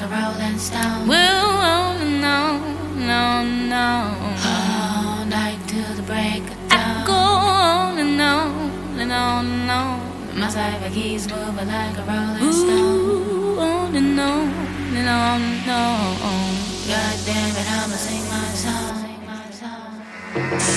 a rolling stone. We're rolling on. All night till the break of dawn. I go on and on and on and on. My cypher keeps moving like a rolling stone. Ooh, on and on and on and on. God damn it, I'ma sing my song.